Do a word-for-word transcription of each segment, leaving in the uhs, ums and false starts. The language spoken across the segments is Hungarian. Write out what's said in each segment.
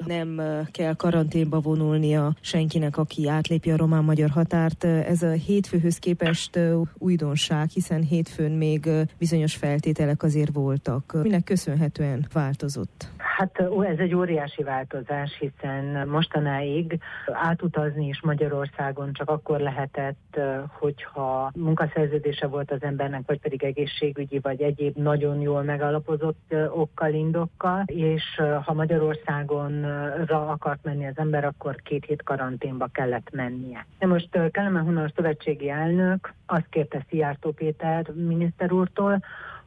nem kell karanténba vonulnia senkinek, aki átlépi a román-magyar határt. Ez a hétfőhöz képest újdonság, hiszen hétfőn még bizonyos feltételek azért voltak. Minek köszönhetően változott? Hát ez egy óriási változás, hiszen mostanáig átutazni is Magyarországon csak akkor lehetett, hogyha munkaszerződése volt az embernek, vagy pedig egészségügyi, vagy egyéb nagyon jól megalapozott okkal, indokkal, és ha Magyarországonra akart menni az ember, akkor két hét karanténba kellett mennie. De most Kelemen Hunor szövetségi elnök azt kérte Szijjártó Péter miniszter úrtól,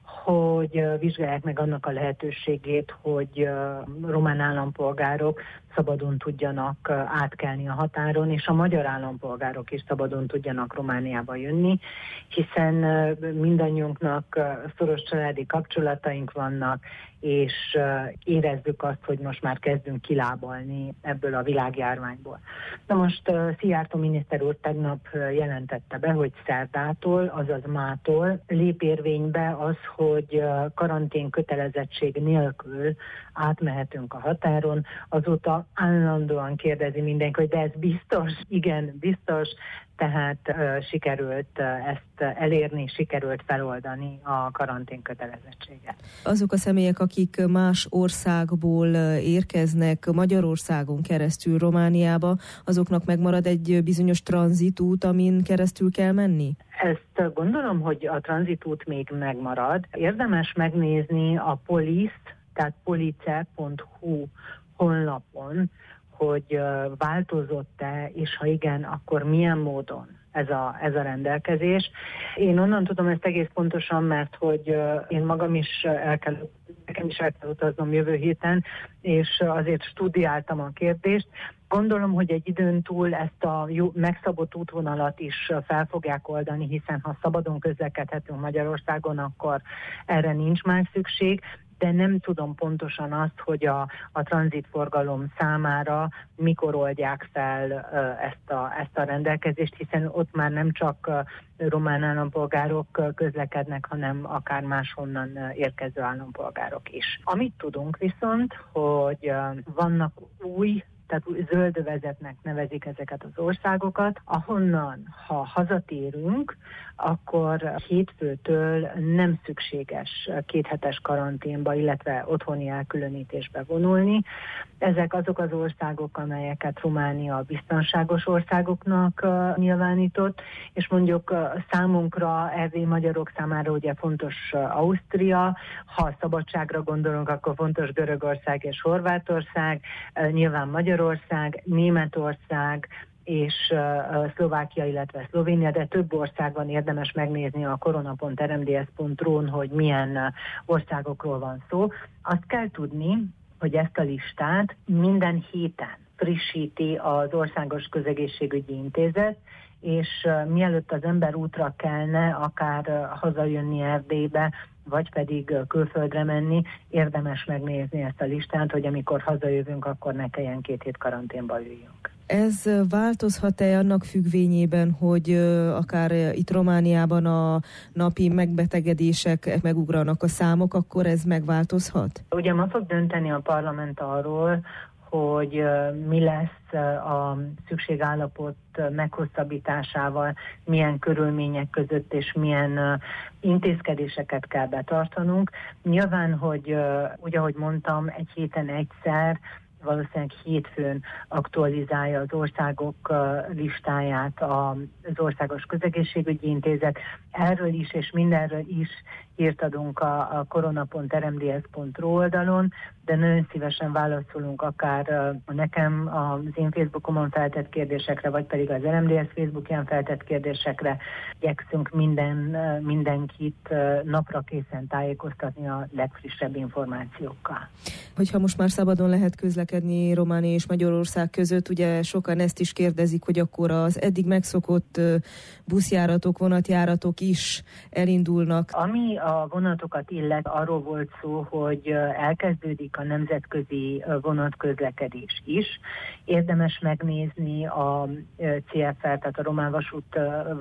hogy vizsgálják meg annak a lehetőségét, hogy román állampolgárok szabadon tudjanak átkelni a határon, és a magyar állampolgárok is szabadon tudjanak Romániába jönni, hiszen mindannyiunknak szoros családi kapcsolataink vannak, és érezzük azt, hogy most már kezdünk kilábalni ebből a világjárványból. Na most Szijjártó miniszter úr tegnap jelentette be, hogy szerdától, azaz mától lép érvénybe az, hogy karantén kötelezettség nélkül átmehetünk a határon. Azóta állandóan kérdezi mindenki, hogy de ez biztos? Igen, biztos. Tehát uh, sikerült uh, ezt elérni, sikerült feloldani a karantén kötelezettséget. Azok a személyek, akik más országból érkeznek Magyarországon keresztül Romániába, azoknak megmarad egy bizonyos tranzitút, amin keresztül kell menni? Ezt gondolom, hogy a tranzitút még megmarad. Érdemes megnézni a police, tehát police pont hu honlapon, hogy változott-e, és ha igen, akkor milyen módon ez a, ez a rendelkezés. Én onnan tudom ezt egész pontosan, mert hogy én magam is el kell, nekem is el kell utaznom jövő héten, és azért studiáltam a kérdést. Gondolom, hogy egy időn túl ezt a jó, megszabott útvonalat is fel fogják oldani, hiszen ha szabadon közlekedhetünk Magyarországon, akkor erre nincs már szükség, de nem tudom pontosan azt, hogy a, a tranzitforgalom számára mikor oldják fel uh, ezt, a, ezt a rendelkezést, hiszen ott már nem csak uh, román állampolgárok uh, közlekednek, hanem akár máshonnan uh, érkező állampolgárok is. Amit tudunk viszont, hogy uh, vannak új, tehát zöldövezetnek nevezik ezeket az országokat, ahonnan, ha hazatérünk, akkor hétfőtől nem szükséges kéthetes karanténba, illetve otthoni elkülönítésbe vonulni. Ezek azok az országok, amelyeket Románia biztonságos országoknak uh, nyilvánított, és mondjuk uh, számunkra, erdélyi magyarok számára ugye fontos uh, Ausztria, ha szabadságra gondolunk, akkor fontos Görögország és Horvátország, uh, nyilván Magyarország, Németország, és uh, Szlovákia, illetve Szlovénia, de több országban érdemes megnézni a korona pont er em dé es pont ru-n, hogy milyen uh, országokról van szó. Azt kell tudni, hogy ezt a listát minden héten frissíti az Országos Közegészségügyi Intézet, és uh, mielőtt az ember útra kelne, akár uh, hazajönni Erdélybe, vagy pedig uh, külföldre menni, érdemes megnézni ezt a listát, hogy amikor hazajövünk, akkor ne kelljen két hét karanténba üljünk. Ez változhat-e annak függvényében, hogy akár itt Romániában a napi megbetegedések megugranak a számok, akkor ez megváltozhat? Ugye ma fog dönteni a parlament arról, hogy mi lesz a szükségállapot meghosszabbításával, milyen körülmények között és milyen intézkedéseket kell betartanunk. Nyilván, hogy úgy, ahogy mondtam, egy héten egyszer, valószínűleg hétfőn aktualizálja az országok listáját az Országos Közegészségügyi Intézet. Erről is és mindenről is hírt adunk a, a korona pont er em dé es pont ru oldalon, de nagyon szívesen válaszolunk akár nekem az én Facebookomon feltett kérdésekre, vagy pedig az er em dé es Facebookján feltett kérdésekre. Igyekszünk minden, mindenkit napra készen tájékoztatni a legfrissebb információkkal. Hogyha most már szabadon lehet közlekedni Románia és Magyarország között, ugye sokan ezt is kérdezik, hogy akkor az eddig megszokott buszjáratok, vonatjáratok is elindulnak. Ami a vonatokat illet, arról volt szó, hogy elkezdődik a nemzetközi vonatközlekedés is. Érdemes megnézni a cé ef er, tehát a Román Vasút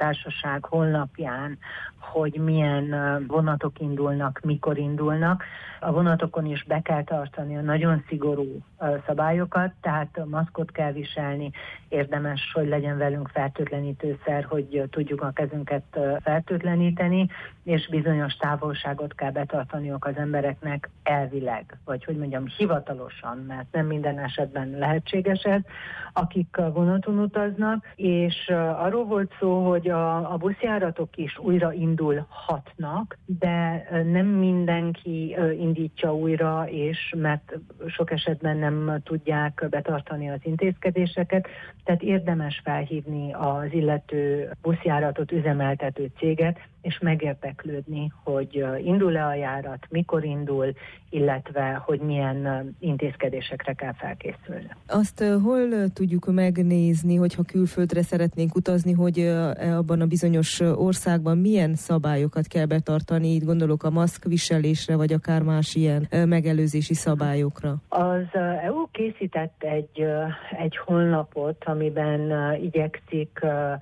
légitársaság honlapján, hogy milyen vonatok indulnak, mikor indulnak. A vonatokon is be kell tartani a nagyon szigorú szabályokat, tehát maszkot kell viselni, érdemes, hogy legyen velünk fertőtlenítőszer, hogy tudjuk a kezünket fertőtleníteni, és bizonyos távolságot kell betartaniuk az embereknek elvileg, vagy hogy mondjam, hivatalosan, mert nem minden esetben lehetséges ez, akik vonaton utaznak, és arról volt szó, hogy a, a buszjáratok is újra indulhatnak, de nem mindenki indítja újra, és mert sok esetben nem tudják betartani az intézkedéseket, tehát érdemes felhívni az illető buszjáratot üzemeltető céget, és megérdeklődni, hogy indul-e a járat, mikor indul, illetve hogy milyen intézkedésekre kell felkészülni. Azt hol tudjuk megnézni, hogyha külföldre szeretnénk utazni, hogy abban a bizonyos országban milyen szabályokat kell betartani, itt gondolok a maszkviselésre, vagy akár más ilyen megelőzési szabályokra? Az é u készített egy, egy honlapot, amiben igyekszik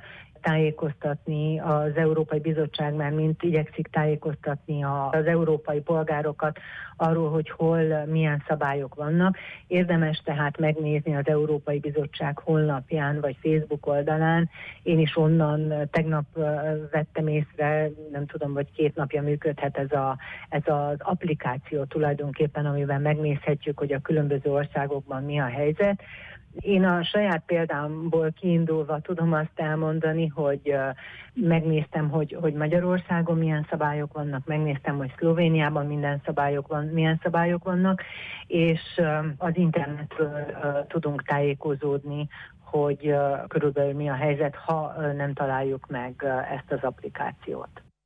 tájékoztatni az Európai Bizottság, már mint igyekszik tájékoztatni az európai polgárokat arról, hogy hol milyen szabályok vannak. Érdemes tehát megnézni az Európai Bizottság honlapján vagy Facebook oldalán. Én is onnan tegnap vettem észre, nem tudom, vagy két napja működhet ez, a, ez az applikáció tulajdonképpen, amiben megnézhetjük, hogy a különböző országokban mi a helyzet. Én a saját példámból kiindulva tudom azt elmondani, hogy uh, megnéztem, hogy, hogy Magyarországon milyen szabályok vannak, megnéztem, hogy Szlovéniában minden szabályok van, milyen szabályok vannak, és uh, az internetről uh, tudunk tájékozódni, hogy uh, körülbelül mi a helyzet, ha uh, nem találjuk meg uh, ezt az applikációt.